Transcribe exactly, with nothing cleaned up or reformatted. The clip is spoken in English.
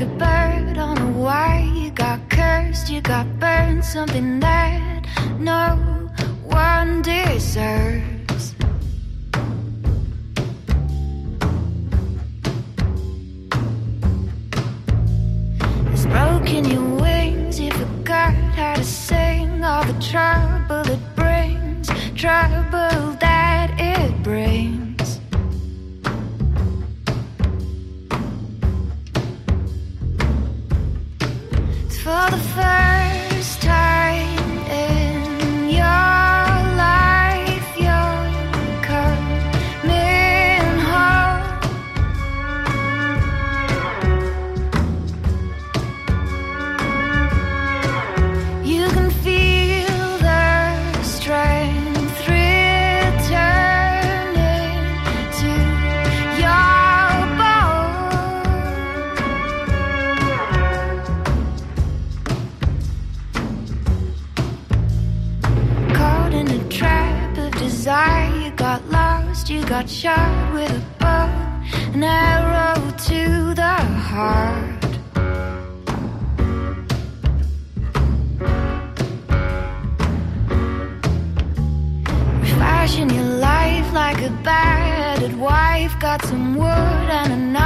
like a bird on a wire. You got cursed, you got burned, something that no one deserves. It's broken your wings, you forgot how to sing. All the trouble it brings, trouble that it brings. For the first time in your life, you're coming home. You can feel the strength returning to your bones. Caught in a trap of desire, you got lost, you got shot with a bow, an arrow to the heart. Refashion your life like a battered wife, got some wood and a knife.